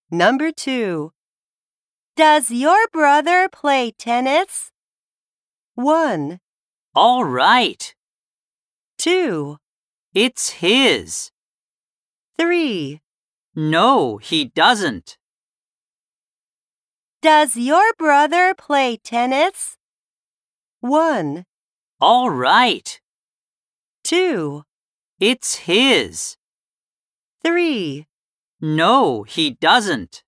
Number 2. Does your brother play tennis? 1, All right. 2, It's his. 3. No, he doesn't. Does your brother play tennis? 1, All right. 2, It's his. 3. No, he doesn't.